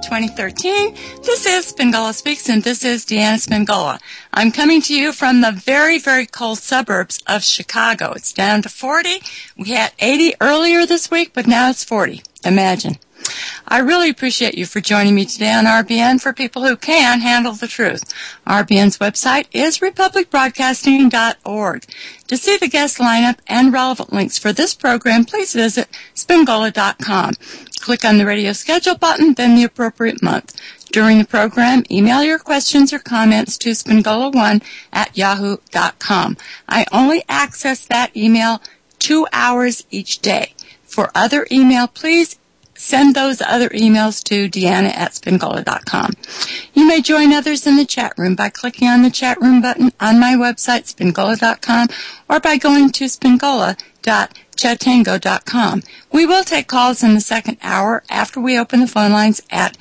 2013. This is Spingola Speaks, and this is Deanna Spingola. I'm coming to you from the very, very cold suburbs of Chicago. It's down to 40. We had 80 earlier this week, but now it's 40. Imagine. I really appreciate you for joining me today on RBN for people who can handle the truth. RBN's website is republicbroadcasting.org. To see the guest lineup and relevant links for this program, please visit spingola.com. Click on the radio schedule button, then the appropriate month. During the program, email your questions or comments to spingola1@yahoo.com. I only access that email 2 hours each day. For other email, please send those other emails to Deanna@spingola.com. You may join others in the chat room by clicking on the chat room button on my website, spingola.com, or by going to spingola.chatango.com. We will take calls in the second hour after we open the phone lines at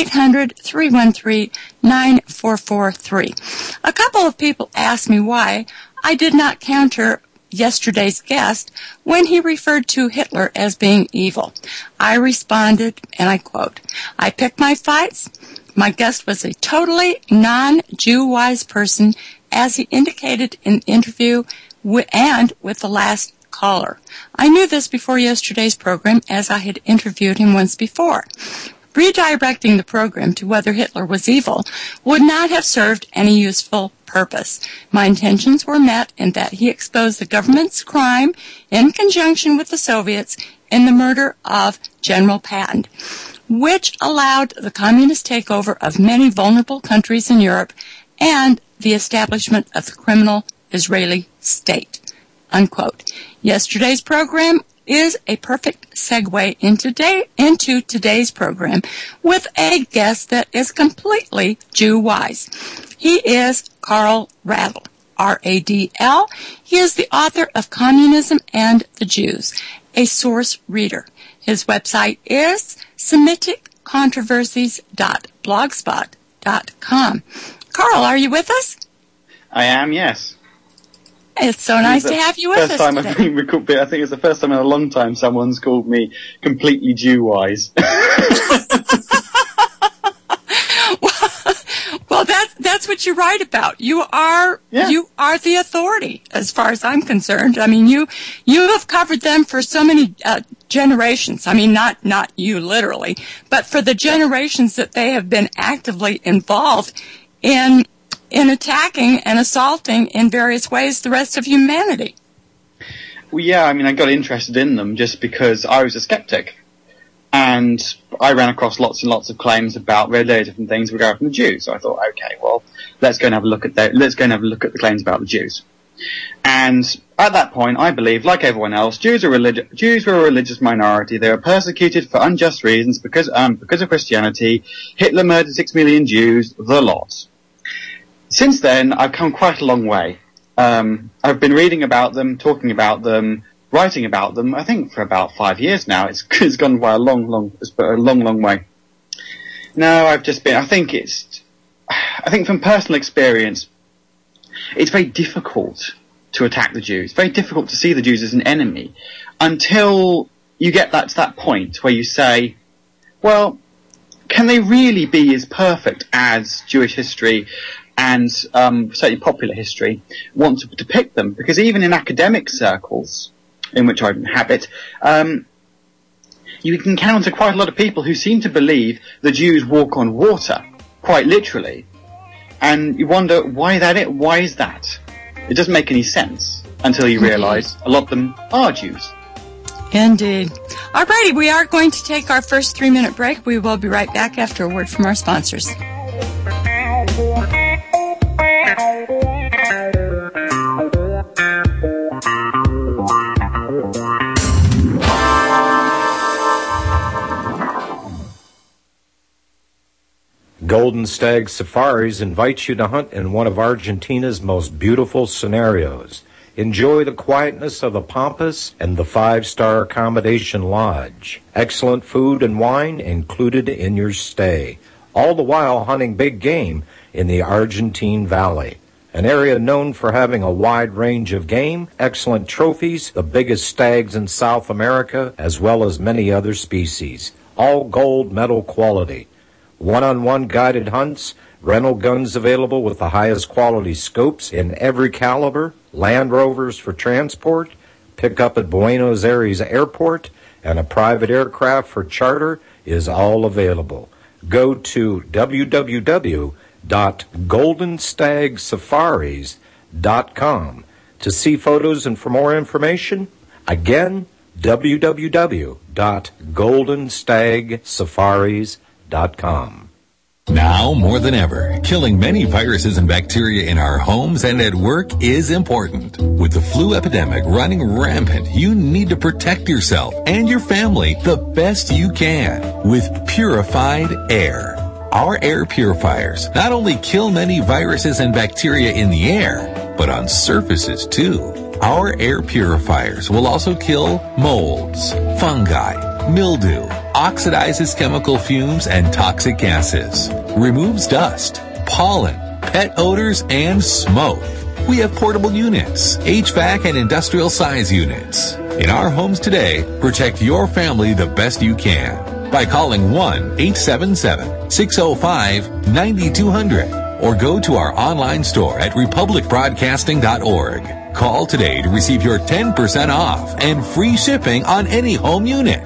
800-313-9443. A couple of people asked me why I did not counter yesterday's guest when he referred to Hitler as being evil. I responded, and I quote, "I pick my fights. My guest was a totally non-Jew-wise person, as he indicated in the interview and with the last caller. I knew this before yesterday's program, as I had interviewed him once before. Redirecting the program to whether Hitler was evil would not have served any useful purpose. My intentions were met in that he exposed the government's crime in conjunction with the Soviets in the murder of General Patton, which allowed the communist takeover of many vulnerable countries in Europe and the establishment of the criminal Israeli state." Unquote. Yesterday's program is a perfect segue into today's program with a guest that is completely Jew-wise. He is Karl Radl, R-A-D-L. He is the author of Communism and the Jews, a source reader. His website is SemiticControversies.blogspot.com. Karl, are you with us? I am, yes. It's so nice to have you with us today. I think it's the first time in a long time someone's called me completely Jew-wise. Well, that's what you write about. You are the authority, as far as I'm concerned. I mean, you have covered them for so many generations. I mean, not you literally, but for the generations that they have been actively involved in attacking and assaulting in various ways the rest of humanity. Well, yeah, I mean, I got interested in them just because I was a skeptic. And I ran across lots and lots of claims about very different things regarding the Jews. So I thought, okay, well, let's go and have a look at the claims about the Jews. And at that point, I believed, like everyone else, Jews were a religious minority. They were persecuted for unjust reasons because of Christianity. Hitler murdered 6 million Jews, the lot. Since then, I've come quite a long way. I've been reading about them, talking about them, writing about them, I think for about 5 years now. It's gone by a long way. No, I think from personal experience, it's very difficult to attack the Jews. Very difficult to see the Jews as an enemy until you get to that point where you say, well, can they really be as perfect as Jewish history and certainly popular history want to depict them? Because even in academic circles, in which I inhabit, you can encounter quite a lot of people who seem to believe the Jews walk on water, quite literally. And you wonder, why is that? It doesn't make any sense until you realize a lot of them are Jews. Indeed. Alrighty, we are going to take our first 3-minute break. We will be right back after a word from our sponsors. Golden Stag Safaris invites you to hunt in one of Argentina's most beautiful scenarios. Enjoy the quietness of the Pampas and the 5-star accommodation lodge. Excellent food and wine included in your stay. All the while hunting big game in the Argentine Valley. An area known for having a wide range of game, excellent trophies, the biggest stags in South America, as well as many other species. All gold medal quality. one-on-one guided hunts, rental guns available with the highest quality scopes in every caliber, Land Rovers for transport, pick up at Buenos Aires Airport, and a private aircraft for charter is all available. Go to www.goldenstagsafaris.com to see photos and for more information. Again, www.goldenstagsafaris.com. Now more than ever, killing many viruses and bacteria in our homes and at work is important. With the flu epidemic running rampant, you need to protect yourself and your family the best you can with purified air. Our air purifiers not only kill many viruses and bacteria in the air, but on surfaces too. Our air purifiers will also kill molds, fungi, mildew, oxidizes chemical fumes and toxic gases, removes dust, pollen, pet odors, and smoke. We have portable units, HVAC and industrial size units. In our homes today, protect your family the best you can by calling 1-877-605-9200 or go to our online store at republicbroadcasting.org. Call today to receive your 10% off and free shipping on any home unit.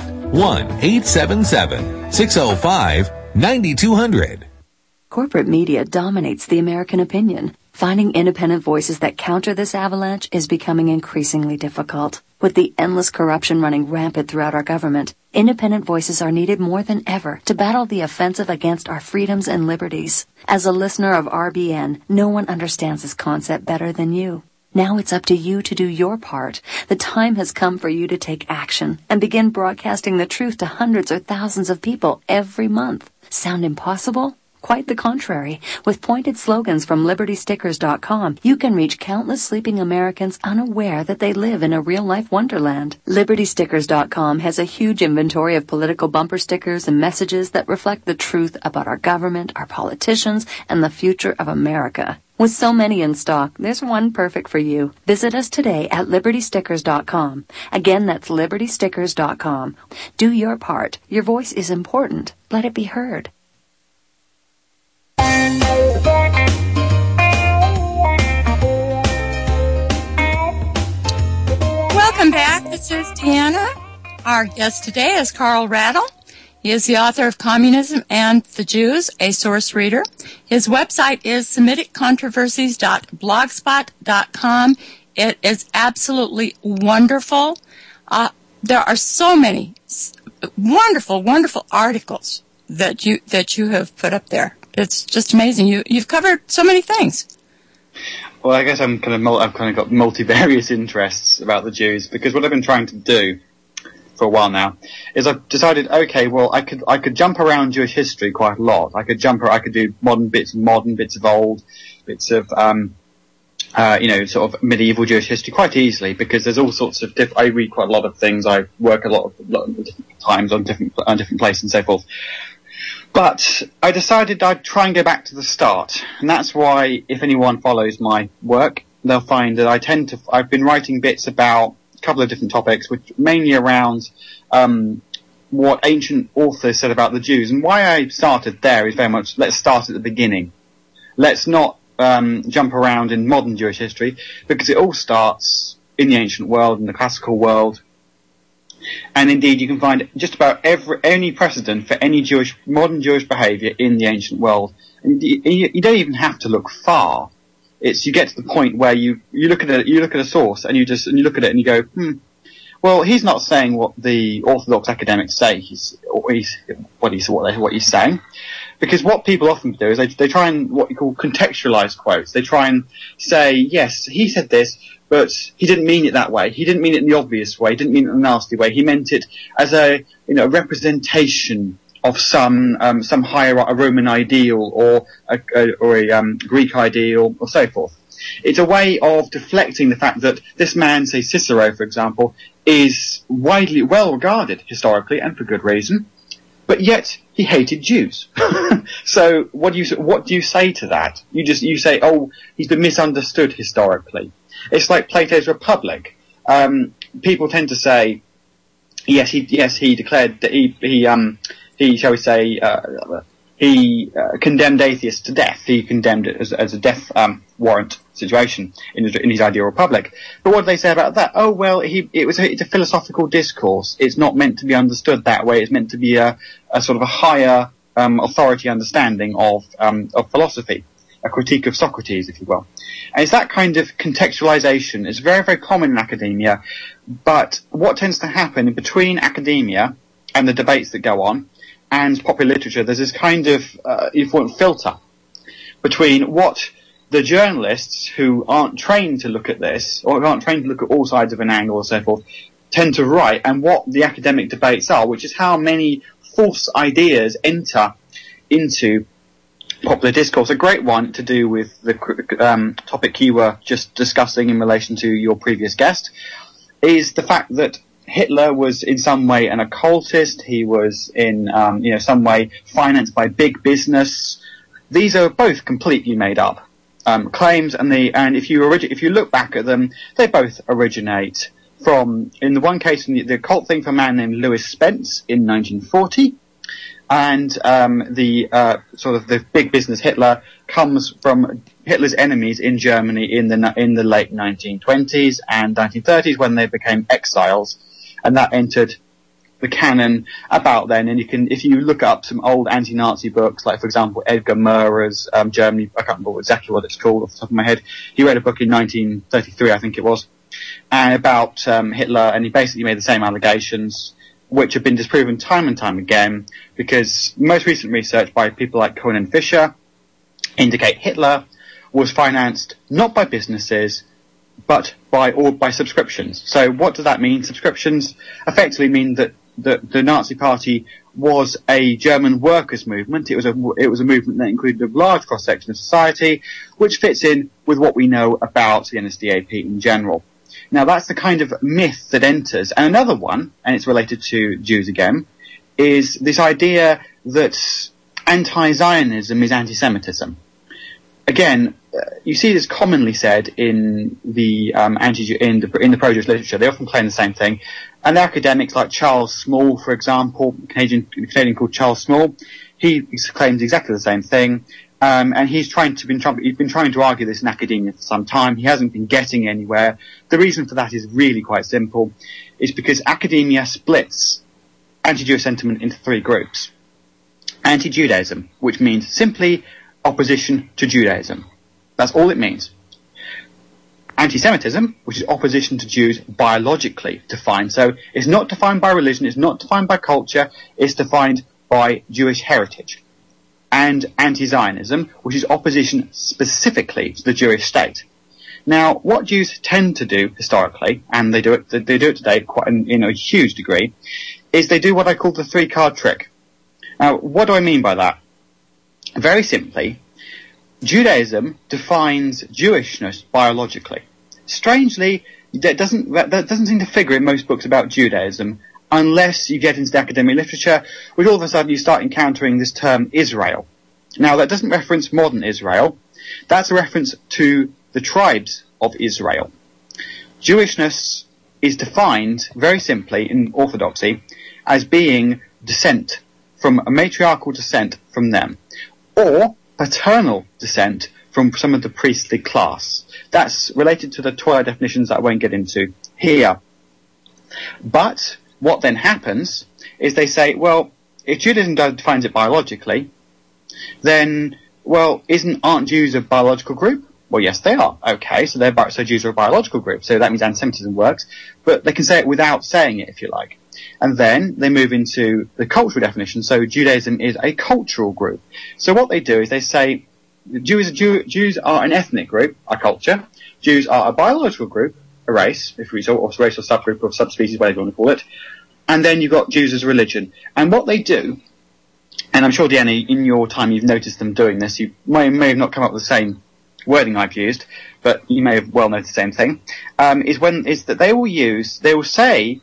1-877-605-9200. Corporate media dominates the American opinion. Finding independent voices that counter this avalanche is becoming increasingly difficult. With the endless corruption running rampant throughout our government, independent voices are needed more than ever to battle the offensive against our freedoms and liberties. As a listener of RBN, no one understands this concept better than you. Now it's up to you to do your part. The time has come for you to take action and begin broadcasting the truth to hundreds or thousands of people every month. Sound impossible? Quite the contrary. With pointed slogans from LibertyStickers.com, you can reach countless sleeping Americans unaware that they live in a real-life wonderland. LibertyStickers.com has a huge inventory of political bumper stickers and messages that reflect the truth about our government, our politicians, and the future of America. With so many in stock, there's one perfect for you. Visit us today at LibertyStickers.com. Again, that's LibertyStickers.com. Do your part. Your voice is important. Let it be heard. Welcome back. This is Deanna. Our guest today is Carl Rattle. He is the author of Communism and the Jews, a source reader. His website is SemiticControversies.blogspot.com. It is absolutely wonderful. There are so many wonderful, wonderful articles that you have put up there. It's just amazing. You've covered so many things. Well, I guess I've kind of got multivarious interests about the Jews, because what I've been trying to do for a while now is I've decided, okay, well, I could jump around Jewish history quite a lot. I could do modern, bits of old, bits of sort of medieval Jewish history quite easily, because there's all sorts of I read quite a lot of things. I work a lot of different times on different places and so forth. But I decided I'd try and go back to the start, and that's why, if anyone follows my work, they'll find that I've been writing bits about a couple of different topics, which mainly around what ancient authors said about the Jews. And why I started there is very much, let's start at the beginning. Let's not jump around in modern Jewish history, because it all starts in the ancient world, in the classical world. And indeed, you can find just about any precedent for any modern Jewish behaviour in the ancient world. And you don't even have to look far. You get to the point where you look at a source and you look at it and you go, well, he's not saying what the Orthodox academics say. He's saying, because what people often do is they try and what you call contextualize quotes. They try and say, yes, he said this, but he didn't mean it that way. He didn't mean it in the obvious way. He didn't mean it in the nasty way. He meant it as a representation of some higher Roman ideal or a Greek ideal or so forth. It's a way of deflecting the fact that this man, say Cicero, for example, is widely well regarded historically and for good reason, but yet he hated Jews. So what do you say to that? You say, oh, he's been misunderstood historically. It's like Plato's Republic. People tend to say, yes, he declared that he shall we say, he condemned atheists to death. He condemned it as a death warrant situation in his ideal republic. But what did they say about that? Oh, well, it's a philosophical discourse. It's not meant to be understood that way. It's meant to be a sort of a higher authority understanding of philosophy, a critique of Socrates, if you will. And it's that kind of contextualization. It's very, very common in academia. But what tends to happen between academia and the debates that go on and popular literature, there's this kind of filter between what the journalists who aren't trained to look at this, or aren't trained to look at all sides of an angle or so forth, tend to write, and what the academic debates are, which is how many false ideas enter into popular discourse. A great one to do with the topic you were just discussing in relation to your previous guest is the fact that Hitler was in some way an occultist. He was in some way financed by big business. These are both completely made up claims, and if you look back at them, they both originate from, in the one case, the occult thing from a man named Lewis Spence in 1940, and the big business Hitler comes from Hitler's enemies in Germany in the late 1920s and 1930s when they became exiles, and that entered the canon about then. And if you look up some old anti-Nazi books, like for example Edgar Murray's Germany, I can't remember exactly what it's called off the top of my head. He wrote a book in 1933, I think it was, and about Hitler, and he basically made the same allegations, which have been disproven time and time again, because most recent research by people like Cohen and Fisher indicate Hitler was financed not by businesses, but by subscriptions. So what does that mean? Subscriptions effectively mean that the Nazi Party was a German workers' movement. It was a movement that included a large cross-section of society, which fits in with what we know about the NSDAP in general. Now, that's the kind of myth that enters. And another one, and it's related to Jews again, is this idea that anti-Zionism is anti-Semitism. Again, you see this commonly said in the pro-Jewish literature. They often claim the same thing. And academics like Charles Small, for example, a Canadian called Charles Small, he claims exactly the same thing. And he's been trying to argue this in academia for some time. He hasn't been getting anywhere. The reason for that is really quite simple. It's because academia splits anti-Jewish sentiment into three groups. Anti-Judaism, which means simply opposition to Judaism. That's all it means. Anti-Semitism, which is opposition to Jews biologically defined. So it's not defined by religion, it's not defined by culture, it's defined by Jewish heritage. And anti-Zionism, which is opposition specifically to the Jewish state. Now, what Jews tend to do historically, and they do it today quite in a huge degree, is they do what I call the three-card trick. Now, what do I mean by that? Very simply, Judaism defines Jewishness biologically. Strangely, that doesn't seem to figure in most books about Judaism, unless you get into the academic literature, which all of a sudden you start encountering this term Israel. Now, that doesn't reference modern Israel. That's a reference to the tribes of Israel. Jewishness is defined very simply in Orthodoxy as being descent from a matriarchal descent from them, or paternal descent from some of the priestly class. That's related to the Torah definitions that I won't get into here. But what then happens is they say, well, if Judaism defines it biologically, then, well, aren't Jews a biological group? Well, yes, they are. Okay, so Jews are a biological group, so that means anti-Semitism works, but they can say it without saying it, if you like. And then they move into the cultural definition, so Judaism is a cultural group. So what they do is they say Jews are an ethnic group, a culture. Jews are a biological group, a race, or race or subgroup or subspecies, whatever you want to call it. And then you've got Jews as a religion. And what they do, and I'm sure, Deanna, in your time you've noticed them doing this, you may have not come up with the same wording I've used, but you may have well noticed the same thing, is that they will say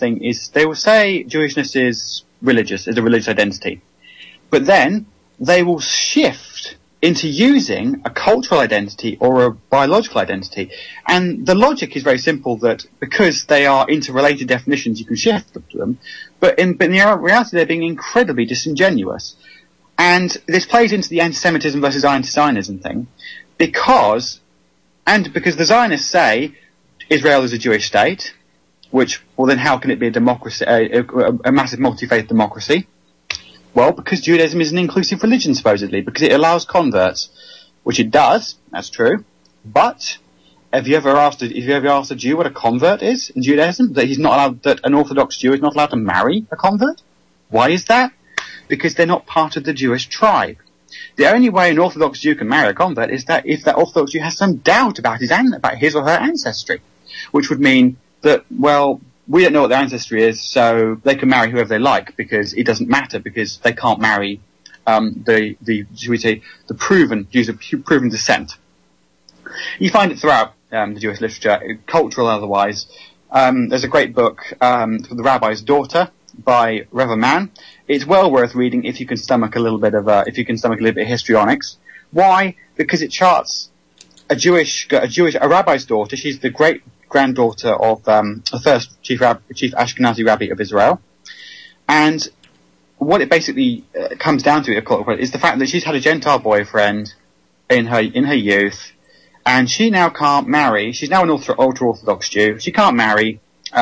Jewishness is religious, is a religious identity. But then they will shift into using a cultural identity or a biological identity. And the logic is very simple, that because they are interrelated definitions, you can shift them to them. But in reality, they're being incredibly disingenuous. And this plays into the anti-Semitism versus anti-Zionism thing, because the Zionists say Israel is a Jewish state, which, well, then how can it be a democracy, a massive multi-faith democracy? Well, because Judaism is an inclusive religion, supposedly, because it allows converts, which it does, that's true. But have you ever asked a Jew what a convert is in Judaism? That an Orthodox Jew is not allowed to marry a convert? Why is that? Because they're not part of the Jewish tribe. The only way an Orthodox Jew can marry a convert is that if that Orthodox Jew has some doubt about his or her ancestry, which would mean that, well, we don't know what their ancestry is, so they can marry whoever they like because it doesn't matter, because they can't marry the proven Jews of proven descent. You find it throughout the Jewish literature, cultural and otherwise. There's a great book, The Rabbi's Daughter, by Reva Man. It's well worth reading if you can stomach a little bit of histrionics. Why? Because it charts a rabbi's daughter. She's the great granddaughter of the first chief Ashkenazi rabbi of Israel, and what it basically comes down to is the fact that she's had a Gentile boyfriend in her youth, and she now can't marry. She's now an ultra-Orthodox Jew. She can't marry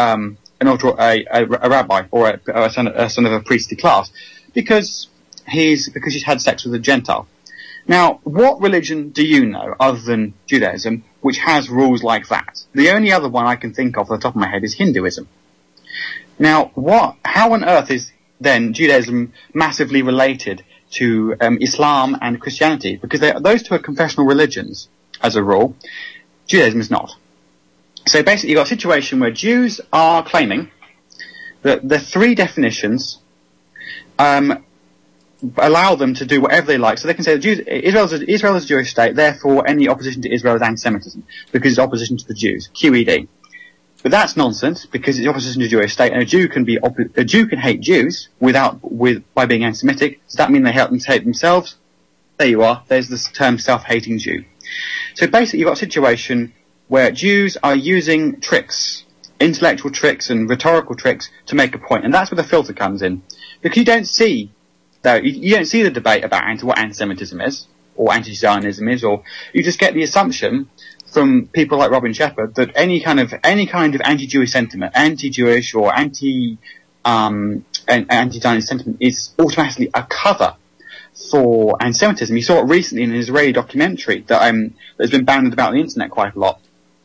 a rabbi or a son of a priestly class because she's had sex with a Gentile. Now, what religion do you know other than Judaism which has rules like that? The only other one I can think of off the top of my head is Hinduism. Now, how on earth is then Judaism massively related to Islam and Christianity? Because those two are confessional religions, as a rule. Judaism is not. So basically you've got a situation where Jews are claiming that the three definitions allow them to do whatever they like. So they can say that Israel is a Jewish state, therefore any opposition to Israel is anti-Semitism, because it's opposition to the Jews. QED. But that's nonsense, because it's opposition to a Jewish state, and a Jew can hate Jews by being anti-Semitic. Does that mean they hate themselves? There you are. There's this term self-hating Jew. So basically you've got a situation where Jews are using tricks, intellectual tricks and rhetorical tricks to make a point. And that's where the filter comes in. Because you don't see the debate about what anti-Semitism is, or anti-Zionism is, or you just get the assumption from people like Robin Shepherd that any kind of anti-Jewish sentiment, anti-Jewish or anti-Zionist sentiment is automatically a cover for anti-Semitism. You saw it recently in an Israeli documentary that's been banded about the internet quite a lot.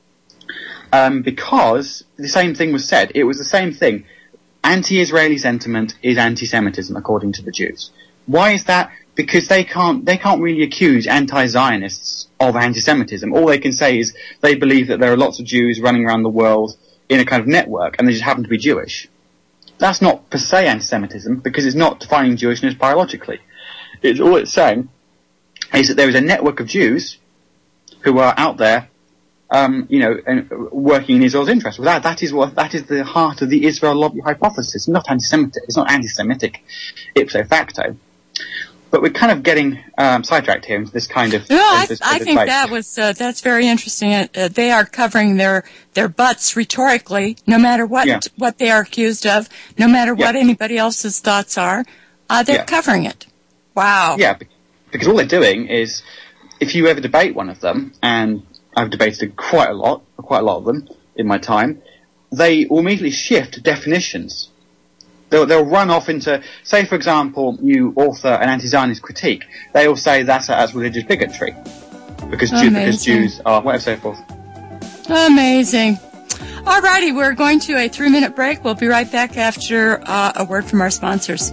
Because the same thing was said. It was the same thing. Anti-Israeli sentiment is anti-Semitism, according to the Jews. Why is that? Because they can't really accuse anti-Zionists of anti-Semitism. All they can say is they believe that there are lots of Jews running around the world in a kind of network, and they just happen to be Jewish. That's not per se anti-Semitism, because it's not defining Jewishness biologically. All it's saying is that there is a network of Jews who are out there and working in Israel's interest. Well, that is the heart of the Israel lobby hypothesis. Not anti-Semitic. It's not anti-Semitic ipso facto. But we're kind of getting sidetracked here into this kind of. No, I think that's very interesting. They are covering their butts rhetorically, no matter what they are accused of, no matter what anybody else's thoughts are. They're covering it. Wow. Yeah, because all they're doing is, if you ever debate one of them, and I've debated quite a lot of them in my time, they will immediately shift definitions. They'll run off into, say for example, you author an anti-Zionist critique, they will say that's religious bigotry. Because Jews are, whatever, so forth. Amazing. Alrighty, we're going to a 3-minute break. We'll be right back after a word from our sponsors.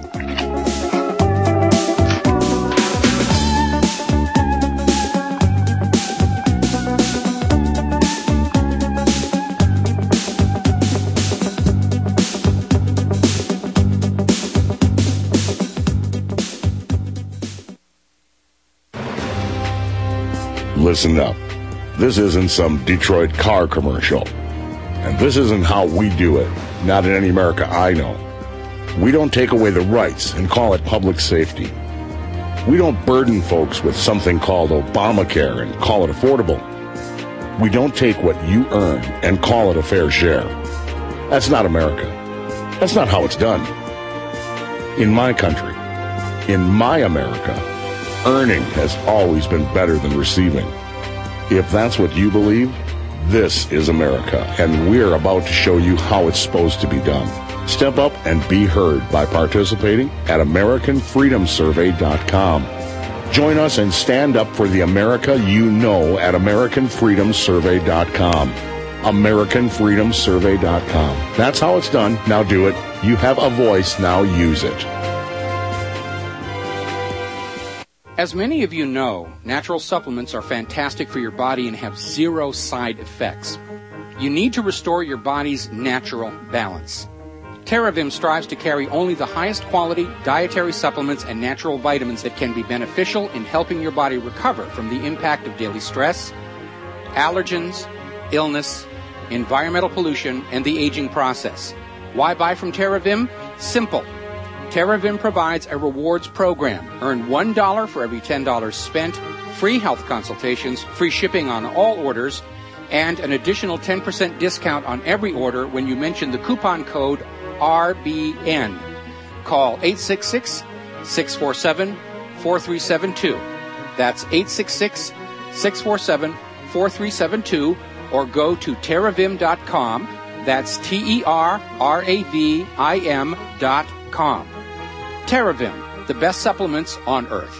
Listen up. This isn't some Detroit car commercial. And this isn't how we do it. Not in any America I know. We don't take away the rights and call it public safety. We don't burden folks with something called Obamacare and call it affordable. We don't take what you earn and call it a fair share. That's not America. That's not how it's done. In my country, In my America, earning has always been better than receiving. If that's what you believe, this is America, and we're about to show you how it's supposed to be done. Step up and be heard by participating at AmericanFreedomSurvey.com. Join us and stand up for the America you know at AmericanFreedomSurvey.com. AmericanFreedomSurvey.com. That's how it's done. Now do it. You have a voice. Now use it. As many of you know, natural supplements are fantastic for your body and have zero side effects. You need to restore your body's natural balance. TerraVim strives to carry only the highest quality dietary supplements and natural vitamins that can be beneficial in helping your body recover from the impact of daily stress, allergens, illness, environmental pollution, and the aging process. Why buy from TerraVim? Simple. TerraVim provides a rewards program. Earn $1 for every $10 spent, free health consultations, free shipping on all orders, and an additional 10% discount on every order when you mention the coupon code RBN. Call 866-647-4372. That's 866-647-4372, or go to TerraVim.com. That's TerraVim.com. TerraVim, the best supplements on Earth.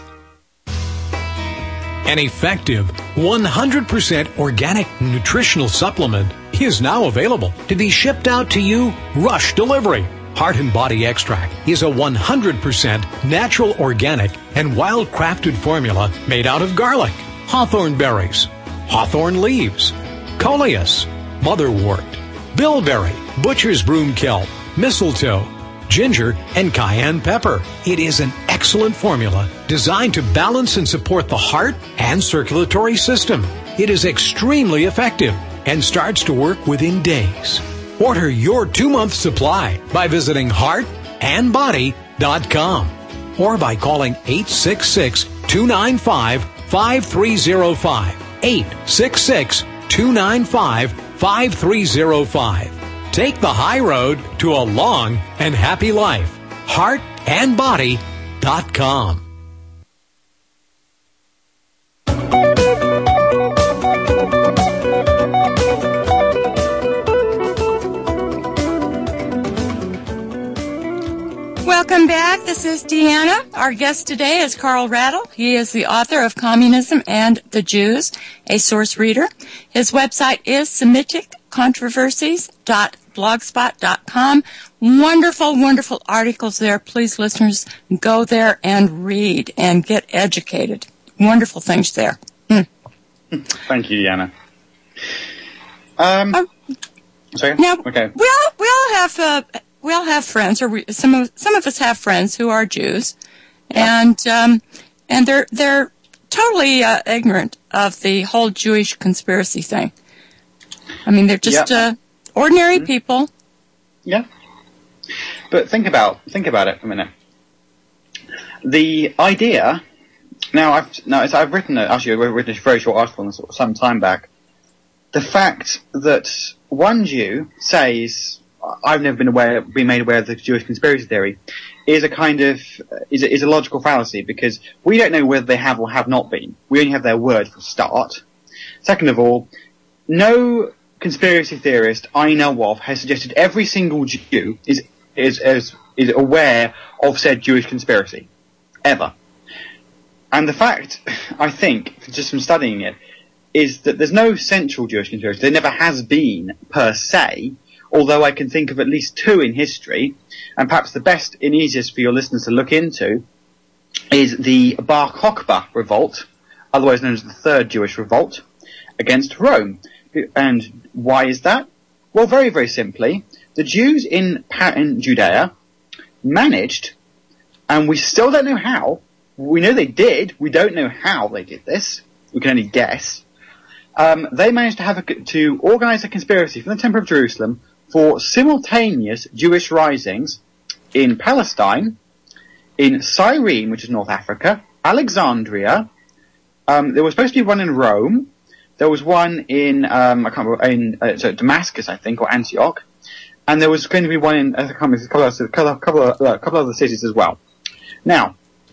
An effective 100% organic nutritional supplement is now available to be shipped out to you rush delivery. Heart and Body Extract is a 100% natural, organic, and wild-crafted formula made out of garlic, hawthorn berries, hawthorn leaves, coleus, motherwort, bilberry, butcher's broom kelp, mistletoe, ginger, and cayenne pepper. It is an excellent formula designed to balance and support the heart and circulatory system. It is extremely effective and starts to work within days. Order your 2-month supply by visiting heartandbody.com or by calling 866-295-5305. 866-295-5305. Take the high road to a long and happy life. Heartandbody.com. Welcome back. This is Deanna. Our guest today is Carl Rattle. He is the author of Communism and the Jews, a source reader. His website is SemiticControversies.blogspot.com. Wonderful, wonderful articles there. Please, listeners, go there and read and get educated. Wonderful things there. Thank you, Deanna. Sorry? Now, okay. We all have friends, or some of us have friends who are Jews, and they're totally ignorant of the whole Jewish conspiracy thing. I mean, they're just ordinary people. Yeah, but think about it for a minute. The idea. I've written a very short article on this some time back. The fact that one Jew says, I've never been made aware of the Jewish conspiracy theory, is a kind of is a logical fallacy, because we don't know whether they have or have not been. We only have their word for a start. Second of all, no conspiracy theorist I know of has suggested every single Jew is aware of said Jewish conspiracy ever. And the fact, I think, just from studying it, is that there's no central Jewish conspiracy. There never has been per se. Although I can think of at least 2 in history, and perhaps the best and easiest for your listeners to look into is the Bar Kokhba revolt, otherwise known as the Third Jewish Revolt, against Rome. And why is that? Well, very, very simply, the Jews in Judea managed, and we still don't know how, we know they did, we don't know how they did this, we can only guess, they managed to organize a conspiracy from the Temple of Jerusalem for simultaneous Jewish risings in Palestine, in Cyrene, which is North Africa, Alexandria. There was supposed to be one in Rome. There was one in Damascus, I think, or Antioch, and there was going to be one in a couple of other cities as well. Now,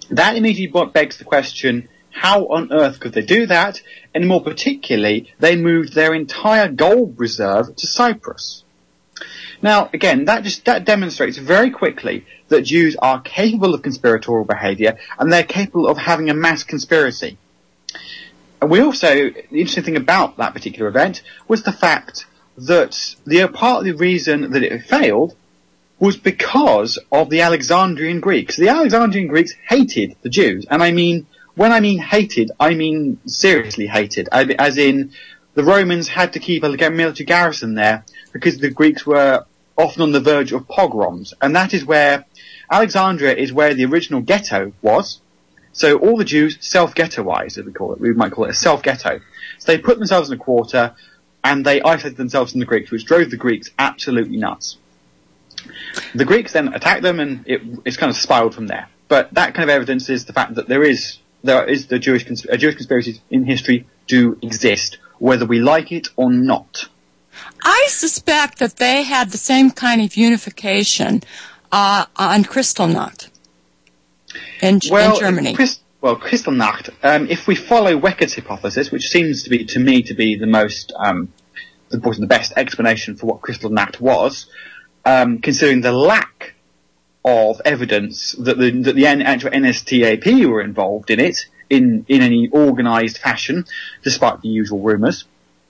That immediately begs the question, how on earth could they do that? And more particularly, they moved their entire gold reserve to Cyprus. Now, again, that demonstrates very quickly that Jews are capable of conspiratorial behaviour, and they're capable of having a mass conspiracy. And the interesting thing about that particular event was the fact that part of the reason that it failed was because of the Alexandrian Greeks. The Alexandrian Greeks hated the Jews, and when I mean hated, I mean seriously hated, as in the Romans had to keep a military garrison there because the Greeks were often on the verge of pogroms, and that is where Alexandria is where the original ghetto was. So all the Jews self-ghettoized, as we call it. We might call it a self-ghetto. So they put themselves in a quarter, and they isolated themselves from the Greeks, which drove the Greeks absolutely nuts. The Greeks then attacked them, and it's kind of spiraled from there. But that kind of evidence is the fact that Jewish conspiracies in history do exist, whether we like it or not. I suspect that they had the same kind of unification on Kristallnacht in Germany. Kristallnacht, if we follow Weckert's hypothesis, which seems to be the most, the best explanation for what Kristallnacht was, considering the lack of evidence that the actual NSDAP were involved in it in any organised fashion, despite the usual rumours,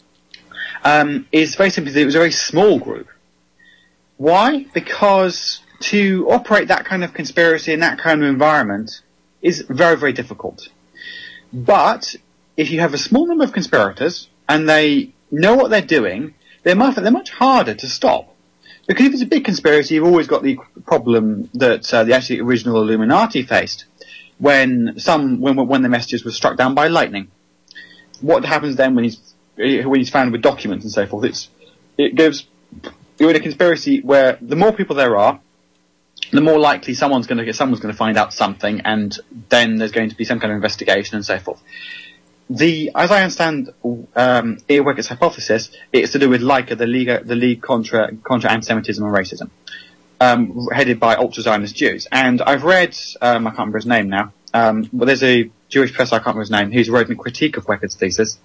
is very simply that it was a very small group. Why? Because to operate that kind of conspiracy in that kind of environment is very, very difficult. But if you have a small number of conspirators and they know what they're doing, they're much harder to stop. Because if it's a big conspiracy, you've always got the problem that the actually original Illuminati faced when the messages were struck down by lightning. What happens then when he's found with documents and so forth? You're in a conspiracy where the more people there are, the more likely someone's going to find out something, and then there's going to be some kind of investigation and so forth. As I understand, Weckert's hypothesis, it's to do with LICA, the League Contra Anti-Semitism and Racism, headed by ultra-Zionist Jews. And I've read, I can't remember his name now, but there's a Jewish professor, I can't remember his name, who's written a critique of Weckert's thesis,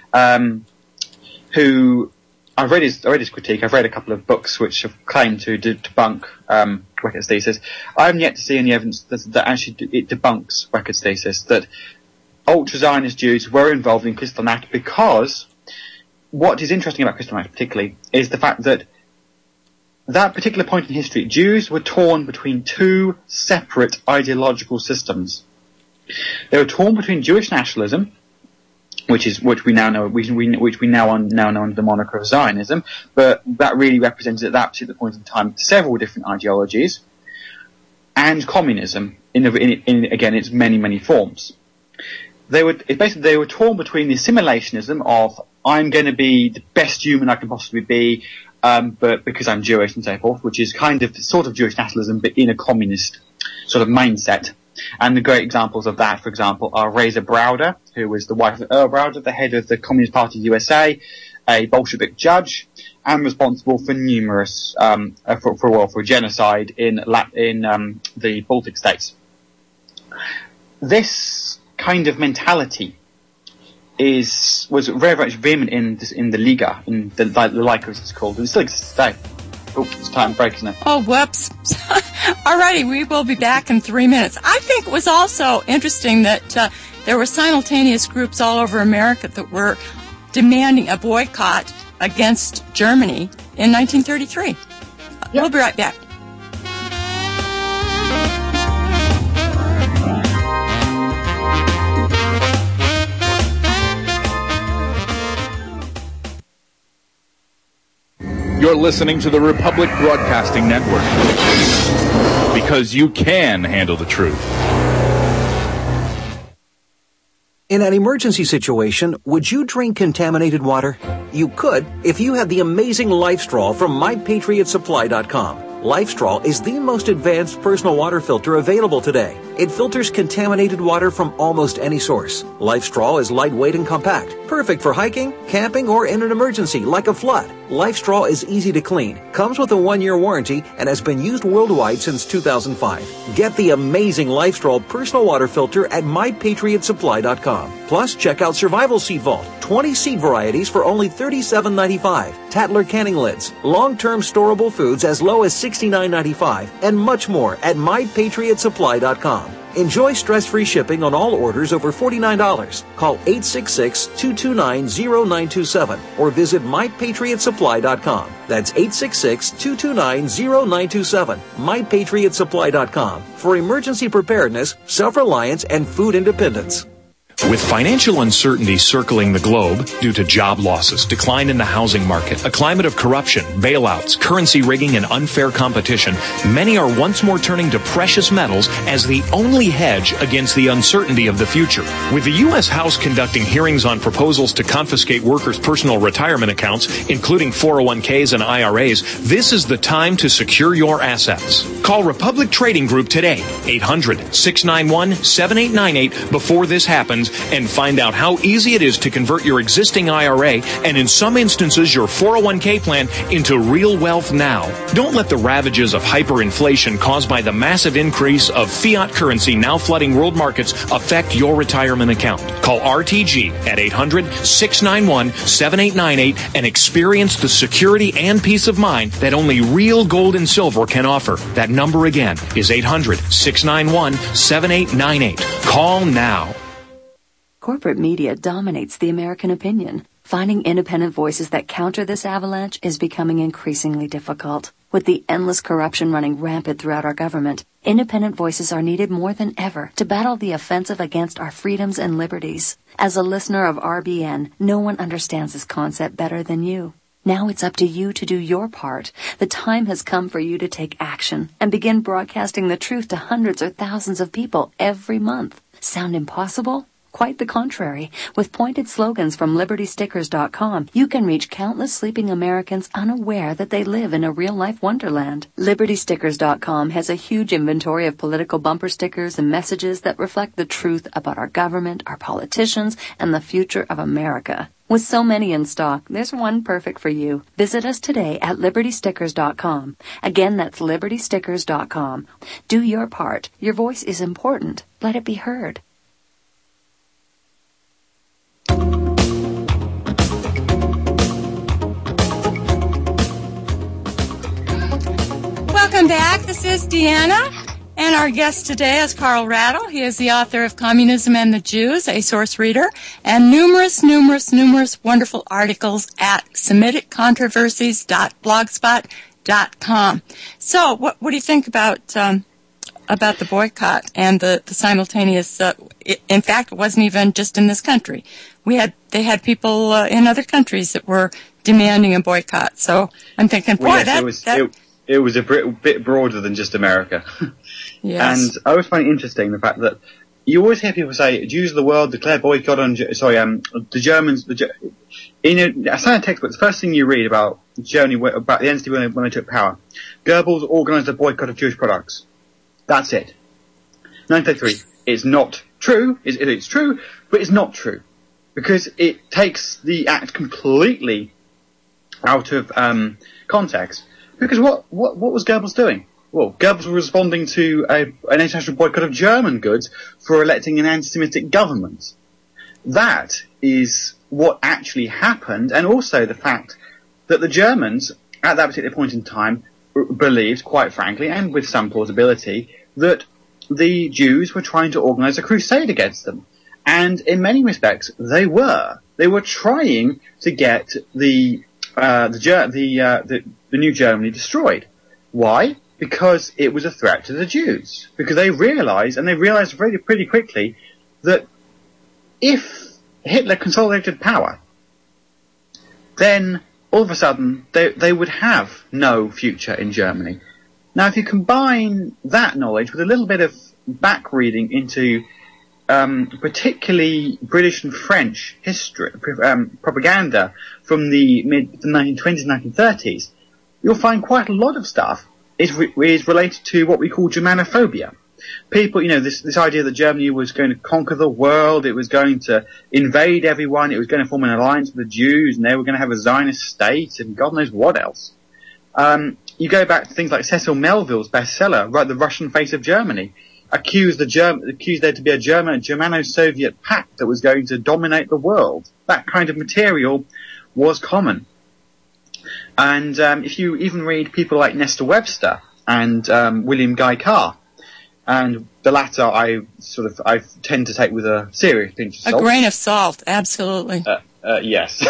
I've read his critique. I've read a couple of books which have claimed to debunk Weckert's thesis. I haven't yet to see any evidence that actually it debunks Weckert's thesis, that ultra-Zionist Jews were involved in Kristallnacht, because what is interesting about Kristallnacht particularly is the fact that particular point in history, Jews were torn between two separate ideological systems. They were torn between Jewish nationalism, which we now know under the moniker of Zionism, but that really represented at that particular point in time several different ideologies, and communism in again its many forms. They were torn between the assimilationism of I'm going to be the best human I can possibly be, but because I'm Jewish and so forth, which is sort of Jewish nationalism, but in a communist sort of mindset. And the great examples of that, for example, are Reza Browder, who was the wife of Earl Browder, the head of the Communist Party USA, a Bolshevik judge, and responsible for numerous for genocide in the Baltic states. This kind of mentality was very much vehement in the Liga, in the Liga as it's called, and it still exists today. Oh, it's time to break, isn't it? Oh, whoops. Alrighty, we will be back in 3 minutes. I think it was also interesting that there were simultaneous groups all over America that were demanding a boycott against Germany in 1933. Yep. We'll be right back. You're listening to the Republic Broadcasting Network, because you can handle the truth. In an emergency situation, would you drink contaminated water? You could if you had the amazing Life Straw from MyPatriotSupply.com. LifeStraw is the most advanced personal water filter available today. It filters contaminated water from almost any source. LifeStraw is lightweight and compact, perfect for hiking, camping, or in an emergency like a flood. LifeStraw is easy to clean, comes with a 1-year warranty, and has been used worldwide since 2005. Get the amazing LifeStraw personal water filter at MyPatriotSupply.com. Plus, check out Survival Seed Vault, 20 seed varieties for only $37.95, Tatler canning lids, long-term storable foods as low as $69.95, and much more at MyPatriotSupply.com. Enjoy stress-free shipping on all orders over $49. Call 866-229-0927 or visit MyPatriotSupply.com. That's 866-229-0927. MyPatriotSupply.com for emergency preparedness, self-reliance, and food independence. With financial uncertainty circling the globe due to job losses, decline in the housing market, a climate of corruption, bailouts, currency rigging, and unfair competition, many are once more turning to precious metals as the only hedge against the uncertainty of the future. With the U.S. House conducting hearings on proposals to confiscate workers' personal retirement accounts, including 401ks and IRAs, this is the time to secure your assets. Call Republic Trading Group today, 800-691-7898 before this happens, and find out how easy it is to convert your existing IRA and in some instances your 401k plan into real wealth now. Don't let the ravages of hyperinflation caused by the massive increase of fiat currency now flooding world markets affect your retirement account. Call RTG at 800-691-7898 and experience the security and peace of mind that only real gold and silver can offer. That number again is 800-691-7898. Call now. Corporate media dominates the American opinion. Finding independent voices that counter this avalanche is becoming increasingly difficult. With the endless corruption running rampant throughout our government, independent voices are needed more than ever to battle the offensive against our freedoms and liberties. As a listener of RBN, no one understands this concept better than you. Now it's up to you to do your part. The time has come for you to take action and begin broadcasting the truth to hundreds or thousands of people every month. Sound impossible? Quite the contrary. With pointed slogans from LibertyStickers.com, you can reach countless sleeping Americans unaware that they live in a real-life wonderland. LibertyStickers.com has a huge inventory of political bumper stickers and messages that reflect the truth about our government, our politicians, and the future of America. With so many in stock, there's one perfect for you. Visit us today at LibertyStickers.com. Again, that's LibertyStickers.com. Do your part. Your voice is important. Let it be heard. Welcome back. This is Deanna, and our guest today is Carl Rattle. He is the author of Communism and the Jews, a source reader, and numerous wonderful articles at SemiticControversies.blogspot.com. So, what do you think about the boycott and the simultaneous? In fact, it wasn't even just in this country. They had people in other countries that were demanding a boycott. So I'm thinking, boy, it was a bit broader than just America. Yes. And I always find it interesting the fact that you always hear people say, Jews of the world declare boycott on, the Germans, in a science textbook, the first thing you read about Germany, about the entity when they took power, Goebbels organized a boycott of Jewish products. That's it. 1933. It's not true. It's true, but it's not true. Because it takes the act completely out of context. Because what was Goebbels doing? Well, Goebbels was responding to an international boycott of German goods for electing an anti-Semitic government. That is what actually happened, and also the fact that the Germans, at that particular point in time, believed, quite frankly, and with some plausibility, that the Jews were trying to organize a crusade against them. And in many respects, they were. They were trying to get the new Germany destroyed. Why? Because it was a threat to the Jews. Because they realized pretty quickly, that if Hitler consolidated power, then all of a sudden they would have no future in Germany. Now, if you combine that knowledge with a little bit of back reading into particularly British and French history, propaganda from the mid-1920s, 1930s, you'll find quite a lot of stuff is related to what we call Germanophobia. People, this idea that Germany was going to conquer the world, it was going to invade everyone, it was going to form an alliance with the Jews, and they were going to have a Zionist state, and God knows what else. You go back to things like Cecil Melville's bestseller, The Russian Face of Germany, accused there to be a Germano-Soviet pact that was going to dominate the world. That kind of material was common. And if you even read people like Nestor Webster and William Guy Carr, and the latter I tend to take with a serious pinch of salt. A grain of salt, absolutely. Yes.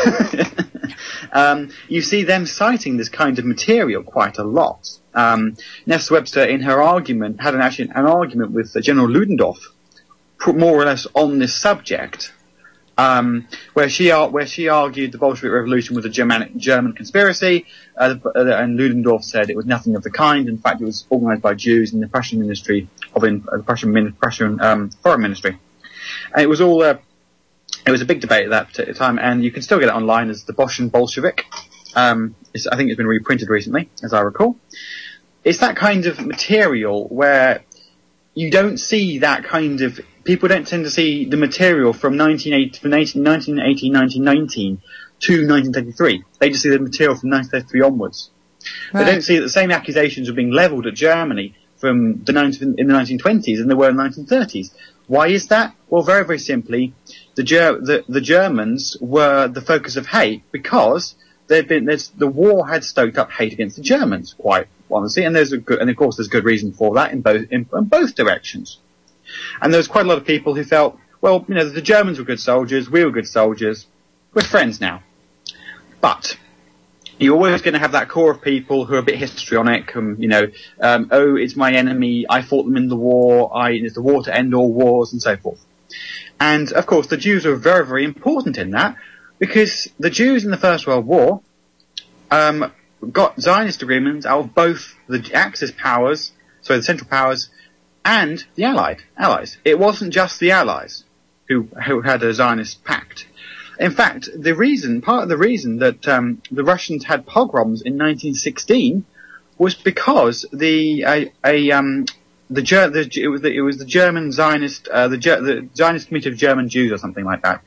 You see them citing this kind of material quite a lot. Nestor Webster, in her argument, had an argument with General Ludendorff, more or less on this subject, where she argued the Bolshevik Revolution was a German conspiracy, and Ludendorff said it was nothing of the kind. In fact, it was organised by Jews in the Prussian Ministry Prussian Foreign Ministry, and it was all. It was a big debate at that particular time, and you can still get it online as the Bosch and Bolshevik. I think it's been reprinted recently, as I recall. It's that kind of material where you don't see that kind of... People don't tend to see the material from 1918, 1919 to 1933. They just see the material from 1933 onwards. Right. They don't see that the same accusations were being levelled at Germany in the 1920s than they were in the 1930s. Why is that? Well, very, very simply, the Germans were the focus of hate because the war had stoked up hate against the Germans, quite honestly, and of course there's good reason for that in both directions. And there was quite a lot of people who felt, well, the Germans were good soldiers, we were good soldiers, we're friends now. But you're always going to have that core of people who are a bit histrionic, it's my enemy, I fought them in the war, it's the war to end all wars, and so forth. And, of course, the Jews were very, very important in that, because the Jews in the First World War got Zionist agreements out of both the Axis powers, the Central Powers, and the Allies. It wasn't just the Allies who had a Zionist pact. In fact, part of the reason that the Russians had pogroms in 1916 was because it was the German Zionist, the Zionist Committee of German Jews or something like that,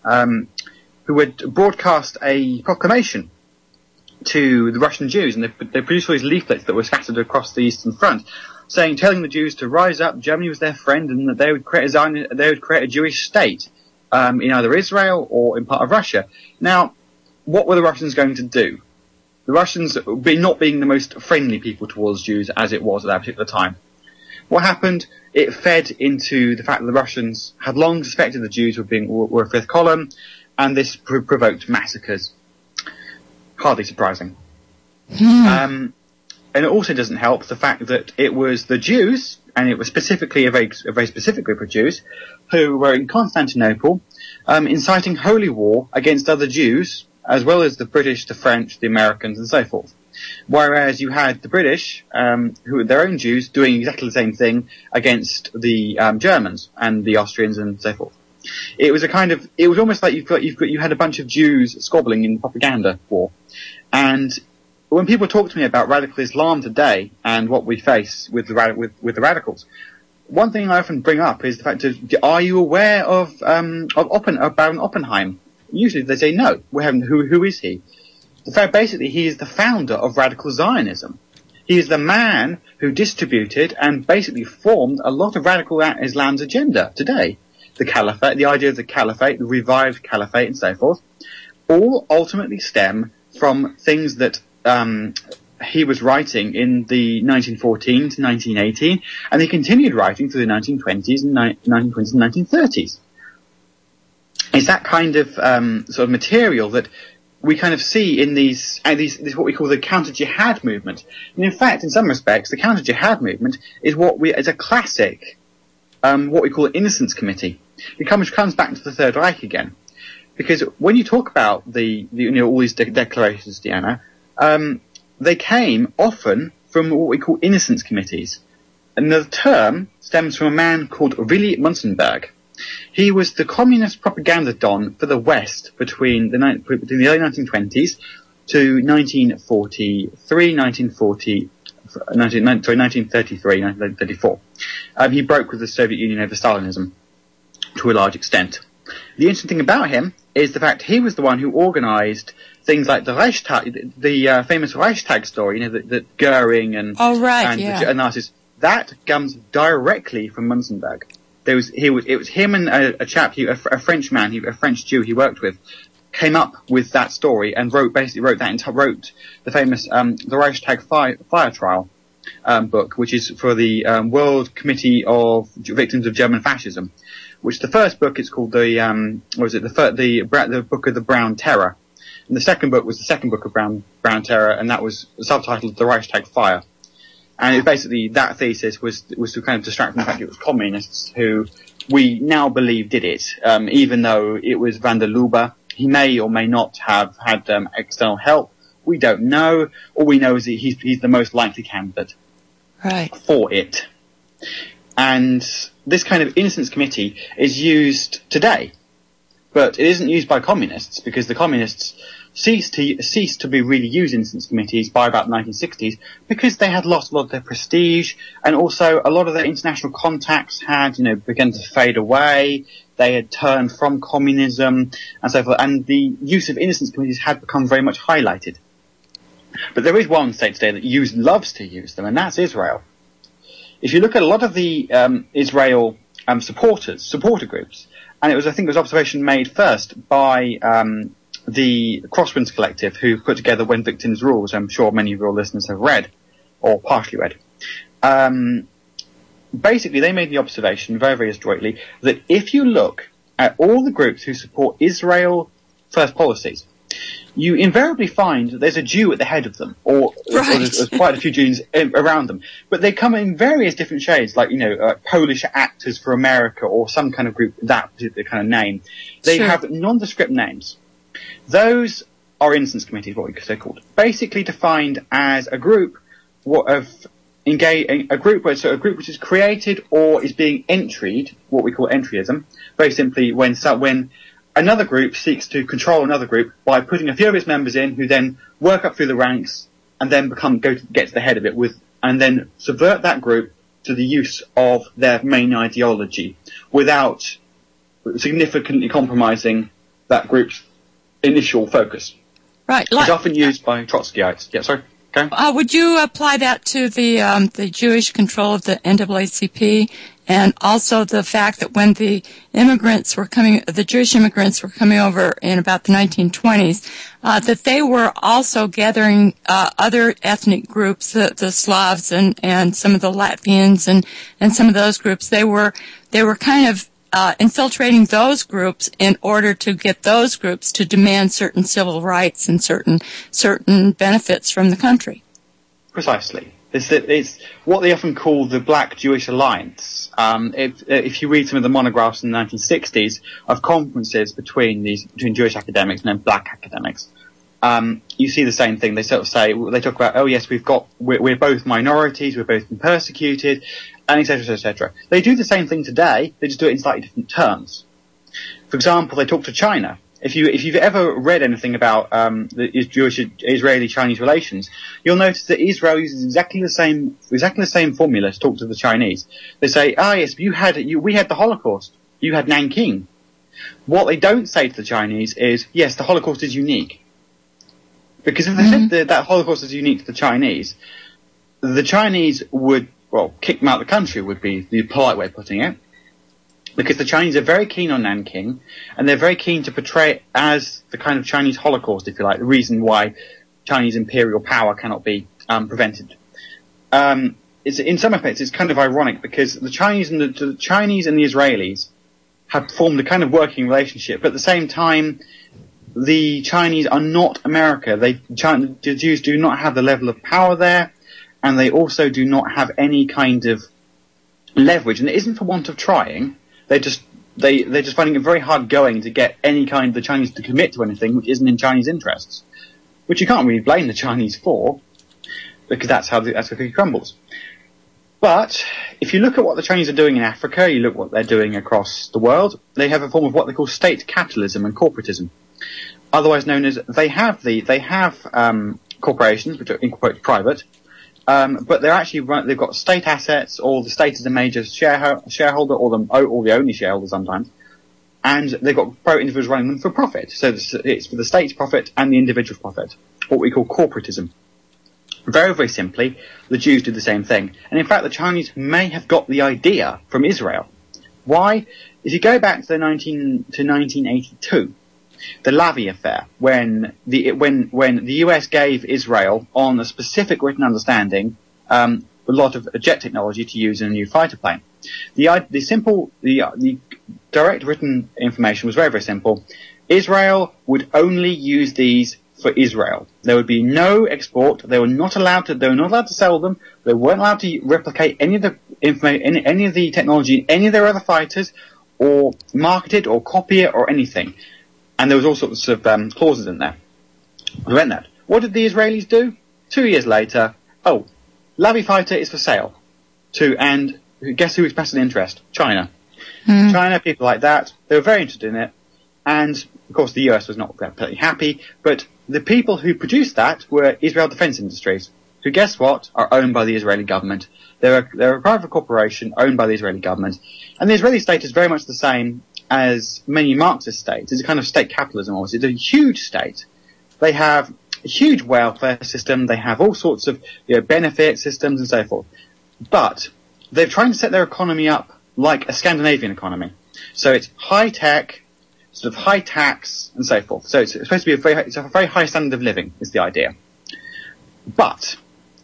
who had broadcast a proclamation to the Russian Jews, and they produced all these leaflets that were scattered across the Eastern Front, telling the Jews to rise up. Germany was their friend, and that they would create a Jewish state in either Israel or in part of Russia. Now, what were the Russians going to do? The Russians, not being the most friendly people towards Jews as it was at that particular time, what happened? It fed into the fact that the Russians had long suspected the Jews were a fifth column, and this provoked massacres. Hardly surprising. And it also doesn't help the fact that it was the Jews, and it was specifically a very specific group of Jews, who were in Constantinople, inciting holy war against other Jews, as well as the British, the French, the Americans, and so forth. Whereas you had the British, who were their own Jews, doing exactly the same thing against the Germans and the Austrians and so forth. It was almost like you had a bunch of Jews squabbling in propaganda war. And when people talk to me about radical Islam today and what we face with the radicals, one thing I often bring up is the fact of, are you aware of Baron Oppenheim? Usually they say no. Who is he? Basically, he is the founder of radical Zionism. He is the man who distributed and basically formed a lot of radical Islam's agenda today. The caliphate, the idea of the caliphate, the revived caliphate, and so forth, all ultimately stem from things that he was writing in the 1914 to 1918, and he continued writing through the 1920s and 1930s. It's that kind of sort of material that we kind of see in these what we call the counter-jihad movement. And in fact, in some respects, the counter-jihad movement is is a classic, what we call an innocence committee. It comes back to the Third Reich again. Because when you talk about all these declarations, Deanna, they came often from what we call innocence committees. And the term stems from a man called Willy Munzenberg. He was the communist propaganda don for the West between the early 1920s to 1934. He broke with the Soviet Union over Stalinism to a large extent. The interesting thing about him is the fact he was the one who organised things like the Reichstag, the famous Reichstag story, that Goering and the Nazis. That comes directly from Munzenberg. It was him and a chap, a French man, a French Jew he worked with, came up with that story and wrote the famous the Reichstag fire trial book, which is for the World Committee of Victims of German Fascism. Which the first book is called the Book of the Brown Terror, and the second book was the second book of Brown Terror, and that was subtitled The Reichstag Fire. And it basically, that thesis was to kind of distract from the fact it was communists who we now believe did it, even though it was van der Lubbe. He may or may not have had external help. We don't know. All we know is that he's the most likely candidate for it. And this kind of innocence committee is used today, but it isn't used by communists, because the communists ceased to be really used innocence committees by about the 1960s, because they had lost a lot of their prestige, and also a lot of their international contacts had, begun to fade away. They had turned from communism and so forth, and the use of innocence committees had become very much highlighted. But there is one state today that loves to use them, and that's Israel. If you look at a lot of the Israel supporter groups, and I think it was observation made first by the Crosswinds Collective, who put together When Victims Rule, which I'm sure many of your listeners have read, or partially read. Basically, they made the observation, very, very adroitly, that if you look at all the groups who support Israel first policies, you invariably find that there's a Jew at the head of them, or there's quite a few Jews around them. But they come in various different shades, like, Polish Actors for America, or some kind of group with that particular kind of name. They have nondescript names. Those are innocence committees, what they're called. Basically defined as a group which is created or is being entryed, what we call entryism, very simply when another group seeks to control another group by putting a few of its members in, who then work up through the ranks and then get to the head of it and then subvert that group to the use of their main ideology without significantly compromising that group's initial focus. Right. It's often used by Trotskyites. Yeah, sorry. Okay. Would you apply that to the Jewish control of the NAACP, and also the fact that when the Jewish immigrants were coming over in about the 1920s, that they were also gathering other ethnic groups, the Slavs and some of the Latvians and some of those groups. They were kind of infiltrating those groups in order to get those groups to demand certain civil rights and certain benefits from the country. Precisely. It's what they often call the Black Jewish Alliance. If you read some of the monographs in the 1960s of conferences between Jewish academics and then black academics, you see the same thing. They sort of say, they talk about, oh yes, we're both minorities, we're both been persecuted, and etc., etc. They do the same thing today, they just do it in slightly different terms. For example, they talk to China. If you've ever read anything about the Israeli-Chinese relations, you'll notice that Israel uses exactly the same formula to talk to the Chinese. They say, yes, we had the Holocaust. You had Nanking. What they don't say to the Chinese is, yes, the Holocaust is unique. Because if they said that Holocaust is unique to the Chinese would, kick them out of the country would be the polite way of putting it. Because the Chinese are very keen on Nanking, and they're very keen to portray it as the kind of Chinese Holocaust, if you like, the reason why Chinese imperial power cannot be prevented. In some aspects, it's kind of ironic, because the Chinese and the Israelis have formed a kind of working relationship, but at the same time, the Chinese are not America. The Jews do not have the level of power there, and they also do not have any kind of leverage, and it isn't for want of trying. They're just finding it very hard going to get any kind of the Chinese to commit to anything which isn't in Chinese interests, which you can't really blame the Chinese for, because that's how the cookie crumbles. But if you look at what the Chinese are doing in Africa, you look at what they're doing across the world, they have a form of what they call state capitalism and corporatism. otherwise known as they have corporations which are in quotes private, but they've got state assets, or the state is a major shareholder, or the only shareholder sometimes, and they've got private individuals running them for profit. So it's for the state's profit and the individual's profit, what we call corporatism. Very, very simply, the Jews did the same thing. And in fact, the Chinese may have got the idea from Israel. Why? If you go back to 1982, the Lavi affair, when the US gave Israel, on a specific written understanding, a lot of jet technology to use in a new fighter plane. The direct written information was very, very simple. Israel would only use these for Israel. There would be no export. They were not allowed to sell them. They weren't allowed to replicate any of the information, any of the technology in any of their other fighters, or market it, or copy it, or anything. And there was all sorts of clauses in there to prevent that. What did the Israelis do? 2 years later, Lavi fighter is for sale. And guess who expressed an interest? China. China, people like that, they were very interested in it. And, of course, the US was not particularly happy, but the people who produced that were Israel Defense Industries, who, guess what, are owned by the Israeli government. They're a private corporation owned by the Israeli government. And the Israeli state is very much the same as many Marxist states. It's a kind of state capitalism, almost. It's a huge state. They have a huge welfare system. They have all sorts of benefit systems and so forth. But they're trying to set their economy up like a Scandinavian economy. So it's high tech, sort of high tax, and so forth. So it's supposed to be a very high standard of living, is the idea. But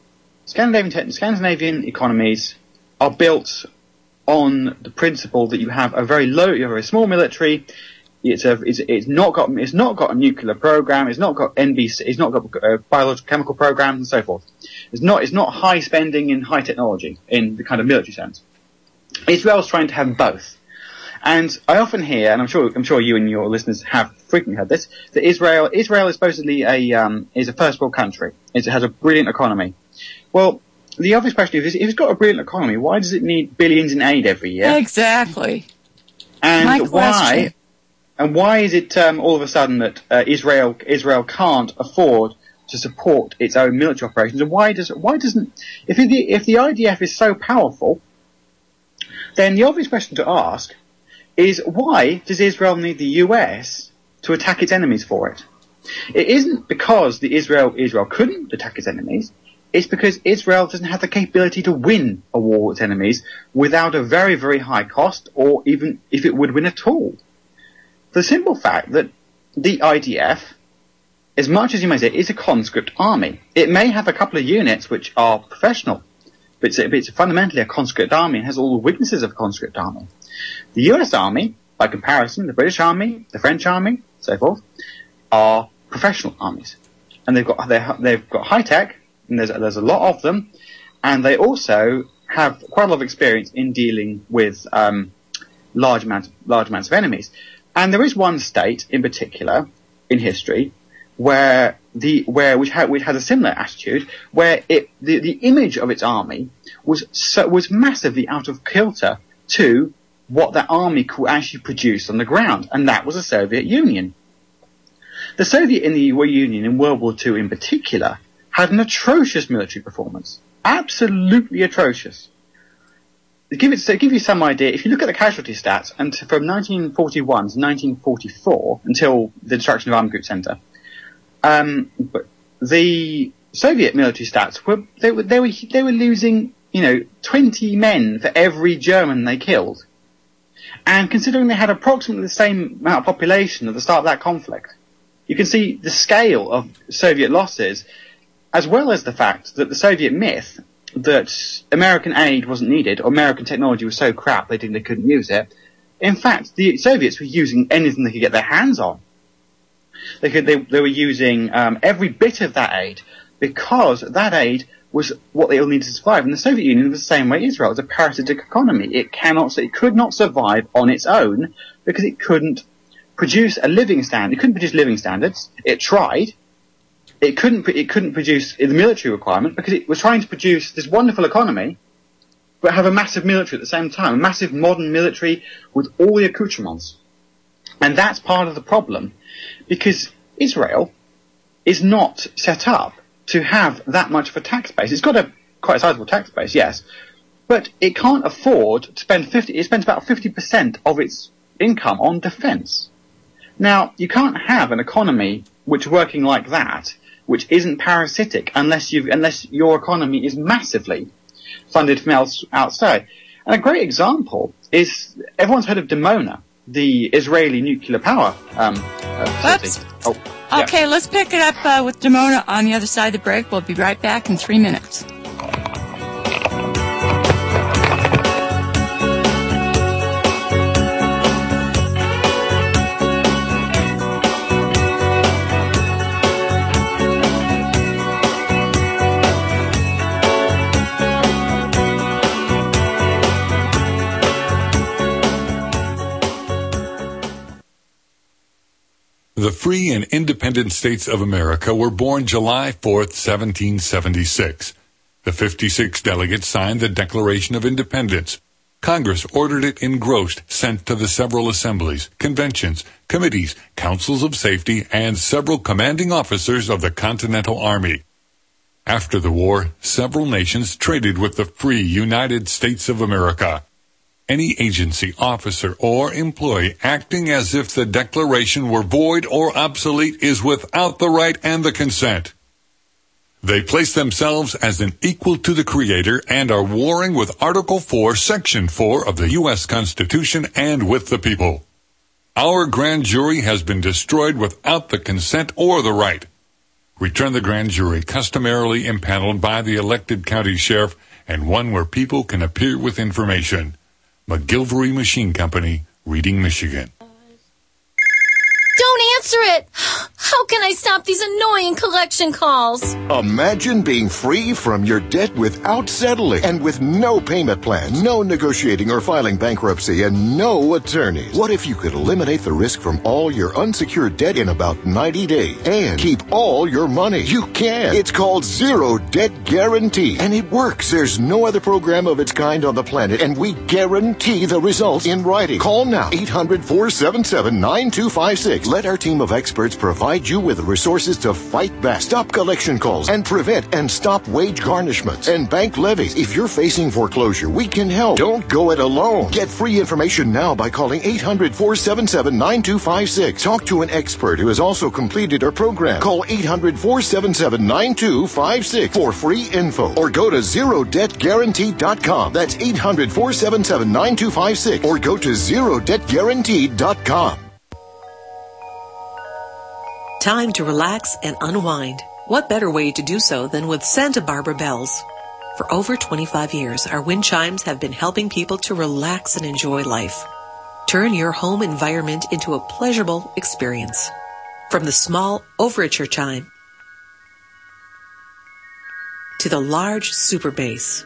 Scandinavian economies are built on the principle that you have a very small military. It's not got a nuclear program. It's not got NBC. It's not got biological chemical programs and so forth. It's not high spending in high technology in the kind of military sense. Israel's trying to have both. And I often hear, and I'm sure you and your listeners have frequently heard this, that Israel is supposedly is a first world country. It has a brilliant economy. Well, the obvious question is, if it's got a brilliant economy, why does it need billions in aid every year? Exactly. And why is it all of a sudden that Israel can't afford to support its own military operations? And why doesn't if the IDF is so powerful, then the obvious question to ask is, why does Israel need the US to attack its enemies for it? It isn't because Israel couldn't attack its enemies. It's because Israel doesn't have the capability to win a war with its enemies without a very, very high cost, or even if it would win at all. The simple fact that the IDF, as much as you may say, is a conscript army. It may have a couple of units which are professional, but it's fundamentally a conscript army and has all the weaknesses of a conscript army. The US Army, by comparison, the British Army, the French Army, so forth, are professional armies, and they've got high tech, and there's a lot of them, and they also have quite a lot of experience in dealing with large amounts of enemies. And there is one state in particular in history which had a similar attitude, where the image of its army was massively out of kilter to what that army could actually produce on the ground, and that was the Soviet Union. The Soviet Union in World War II in particular had an atrocious military performance. Absolutely atrocious. To give you some idea, if you look at the casualty stats, and from 1941 to 1944, until the destruction of Army Group Center, the Soviet military stats they were losing 20 men for every German they killed. And considering they had approximately the same amount of population at the start of that conflict, you can see the scale of Soviet losses, as well as the fact that the Soviet myth that American aid wasn't needed, or American technology was so crap they couldn't use it. In fact, the Soviets were using anything they could get their hands on. They were using every bit of that aid, because that aid was what they all needed to survive. And the Soviet Union was the same way Israel. It's a parasitic economy. It could not survive on its own because it couldn't produce a living standard. It couldn't produce living standards. It tried. It couldn't produce the military requirement because it was trying to produce this wonderful economy, but have a massive military at the same time, a massive modern military with all the accoutrements. And that's part of the problem, because Israel is not set up to have that much of a tax base. It's got quite a sizable tax base, yes, but it can't afford to spend it spends about 50% of its income on defense. Now, you can't have an economy which is working like that, which isn't parasitic, unless your economy is massively funded from outside. And a great example is, everyone's heard of Dimona, the Israeli nuclear power facility. Okay, let's pick it up with Dimona on the other side of the break. We'll be right back in 3 minutes. The free and independent states of America were born July 4th, 1776. The 56 delegates signed the Declaration of Independence. Congress ordered it engrossed, sent to the several assemblies, conventions, committees, councils of safety, and several commanding officers of the Continental Army. After the war, several nations traded with the free United States of America. Any agency, officer, or employee acting as if the Declaration were void or obsolete is without the right and the consent. They place themselves as an equal to the Creator and are warring with Article 4, Section 4 of the U.S. Constitution and with the people. Our grand jury has been destroyed without the consent or the right. Return the grand jury, customarily impaneled by the elected county sheriff, and one where people can appear with information. McGilvery Machine Company, Reading, Michigan. Don't answer it! How can I stop these annoying collection calls? Imagine being free from your debt without settling and with no payment plan, no negotiating or filing bankruptcy, and no attorneys. What if you could eliminate the risk from all your unsecured debt in about 90 days and keep all your money? You can. It's called Zero Debt Guarantee, and it works. There's no other program of its kind on the planet, and we guarantee the results in writing. Call now, 800-477-9256. Let our team of experts provide you with the resources to fight back, stop collection calls, and prevent and stop wage garnishments and bank levies. If you're facing foreclosure, we can help. Don't go it alone. Get free information now by calling 800-477-9256. Talk to an expert who has also completed our program. Call 800-477-9256 for free info, or go to ZeroDebtGuarantee.com. That's 800-477-9256, or go to ZeroDebtGuarantee.com. Time to relax and unwind. What better way to do so than with Santa Barbara Bells? For over 25 years, our wind chimes have been helping people to relax and enjoy life. Turn your home environment into a pleasurable experience. From the small overture chime to the large super bass,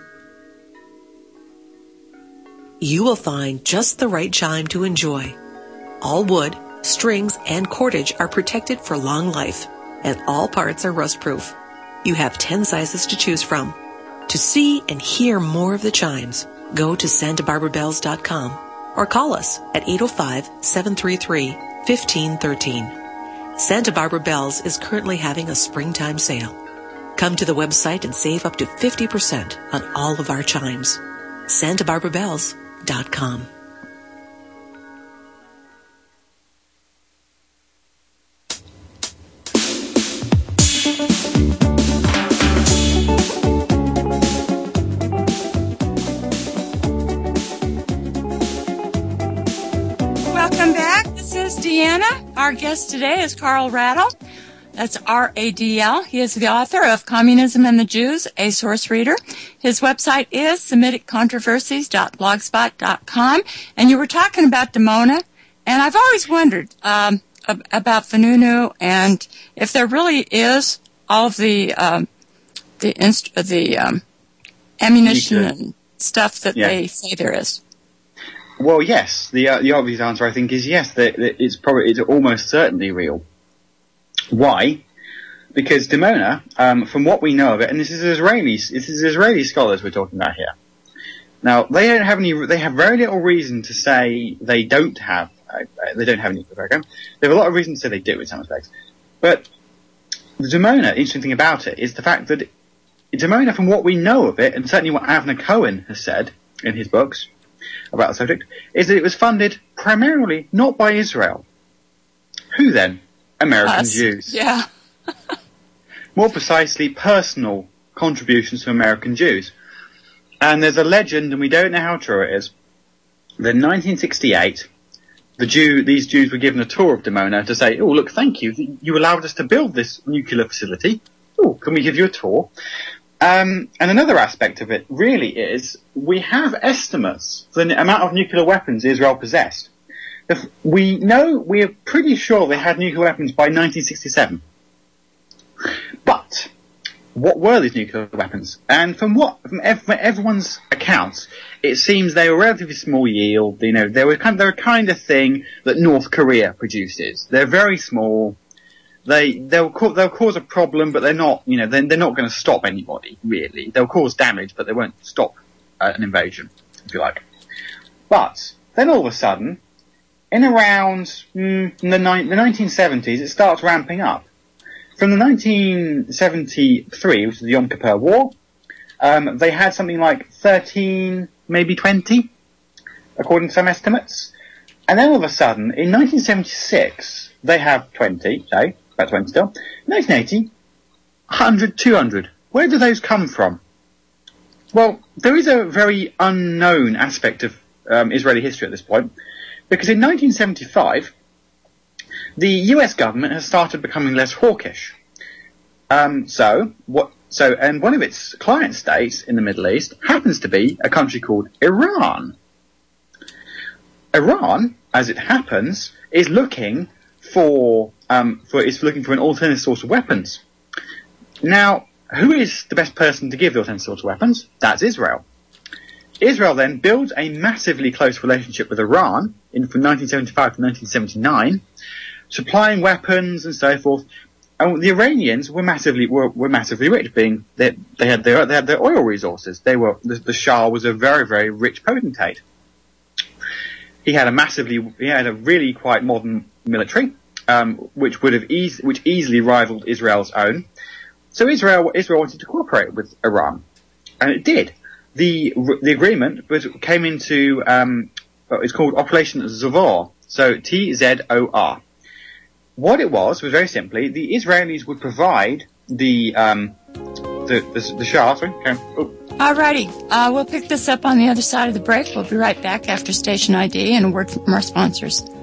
you will find just the right chime to enjoy. All wood, strings, and cordage are protected for long life, and all parts are rust-proof. You have 10 sizes to choose from. To see and hear more of the chimes, go to SantaBarbaraBells.com or call us at 805-733-1513. Santa Barbara Bells is currently having a springtime sale. Come to the website and save up to 50% on all of our chimes. SantaBarbaraBells.com. Deanna. Our guest today is Carl Radl. That's R-A-D-L. He is the author of Communism and the Jews, a source reader. His website is SemiticControversies.blogspot.com. And you were talking about Dimona, and I've always wondered about Fununu and if there really is all of the ammunition and stuff that they say there is. Well, yes. The obvious answer, I think, is yes. That it's almost certainly real. Why? Because Dimona, from what we know of it, and this is Israeli scholars we're talking about here. Now, they have very little reason to say they don't have they don't have a nuclear program. They have a lot of reasons to say they do in some respects. But the Dimona, the interesting thing about it is the fact that Dimona, from what we know of it, and certainly what Avner Cohen has said in his books about the subject, is that it was funded primarily not by Israel. Who then? American Jews. Yeah. More precisely, personal contributions from American Jews. And there's a legend, and we don't know how true it is, that in 1968, these Jews were given a tour of Dimona to say, oh, look, thank you. You allowed us to build this nuclear facility. Oh, can we give you a tour? And another aspect of it really is we have estimates for the amount of nuclear weapons Israel possessed. We're pretty sure they had nuclear weapons by 1967. But what were these nuclear weapons? And from everyone's accounts, it seems they were relatively small yield. They were kind of thing that North Korea produces. They're very small. They'll cause a problem, but they're not. They're not going to stop anybody really. They'll cause damage, but they won't stop an invasion, if you like. But then all of a sudden, in around the 1970s, it starts ramping up. From the 1973, which is the Yom Kippur War, they had something like 13, maybe 20, according to some estimates. And then all of a sudden, in 1976, they have 20, say, about 20 still. 1980, 100, 200. Where do those come from? Well, there is a very unknown aspect of Israeli history at this point, because in 1975, the US government has started becoming less hawkish. And one of its client states in the Middle East happens to be a country called Iran. Iran, as it happens, is looking for an alternative source of weapons. Now, who is the best person to give the alternative source of weapons? That's Israel. Israel then builds a massively close relationship with Iran from 1975 to 1979, supplying weapons and so forth. And the Iranians were massively rich, being they had their oil resources. The Shah was a very, very rich potentate. He had a really quite modern military, which easily rivaled Israel's own. So Israel wanted to cooperate with Iran, and it did. The agreement came into it's called Operation Zovor, so Tzor. What it was very simply the Israelis would provide the Shah. Sorry. Okay. Oh. Alrighty, we'll pick this up on the other side of the break. We'll be right back after station ID and a word from our sponsors.